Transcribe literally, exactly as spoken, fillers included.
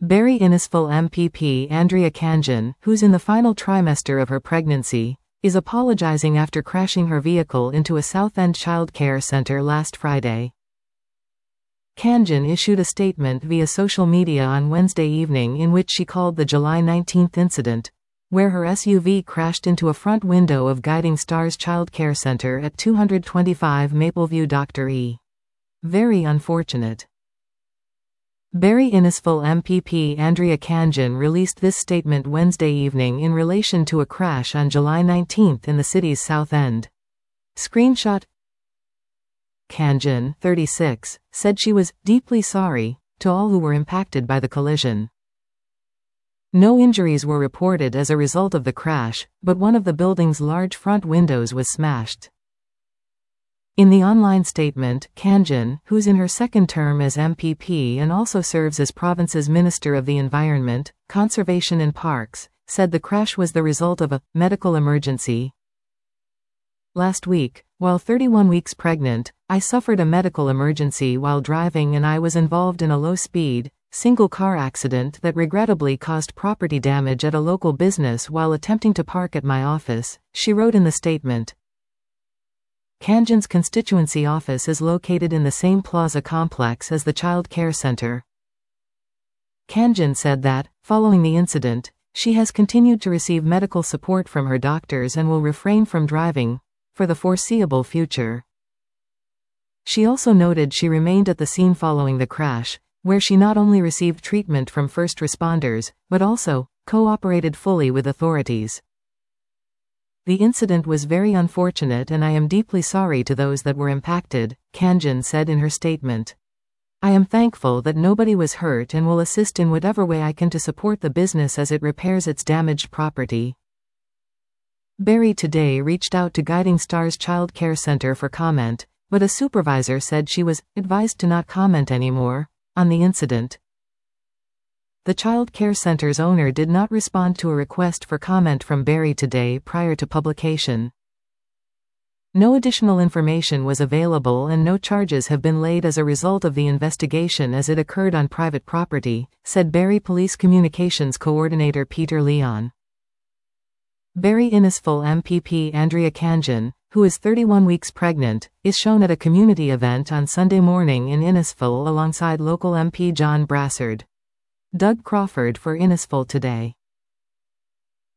Barry Innisfil M P P Andrea Khanjin, who's in the final trimester of her pregnancy, is apologizing after crashing her vehicle into a Southend child care center last Friday. Khanjin issued a statement via social media on Wednesday evening in which she called the July nineteenth incident, where her S U V crashed into a front window of Guiding Stars Child Care Center at two twenty-five Mapleview Doctor E. very unfortunate. Barry Innisfil M P P Andrea Khanjin released this statement Wednesday evening in relation to a crash on July nineteenth in the city's South End. Screenshot. Khanjin, thirty-six, said she was deeply sorry to all who were impacted by the collision. No injuries were reported as a result of the crash, but one of the building's large front windows was smashed. In the online statement, Khanjin, who's in her second term as M P P and also serves as province's Minister of the Environment, Conservation and Parks, said the crash was the result of a medical emergency. Last week, while thirty-one weeks pregnant, I suffered a medical emergency while driving and I was involved in a low-speed, single-car accident that regrettably caused property damage at a local business while attempting to park at my office, she wrote in the statement. Khanjin's constituency office is located in the same plaza complex as the child care center. Khanjin said that, following the incident, she has continued to receive medical support from her doctors and will refrain from driving for the foreseeable future. She also noted she remained at the scene following the crash, where she not only received treatment from first responders, but also cooperated fully with authorities. The incident was very unfortunate and I am deeply sorry to those that were impacted, Khanjin said in her statement. I am thankful that nobody was hurt and will assist in whatever way I can to support the business as it repairs its damaged property. Barry today reached out to Guiding Stars Child Care Center for comment, but a supervisor said she was advised to not comment anymore on the incident. The child care center's owner did not respond to a request for comment from Barry today prior to publication. No additional information was available and no charges have been laid as a result of the investigation as it occurred on private property, said Barry Police Communications Coordinator Peter Leon. Barry Innisfil M P P Andrea Khanjin, who is thirty-one weeks pregnant, is shown at a community event on Sunday morning in Innisfil alongside local M P John Brassard. Doug Crawford for Innisfil Today.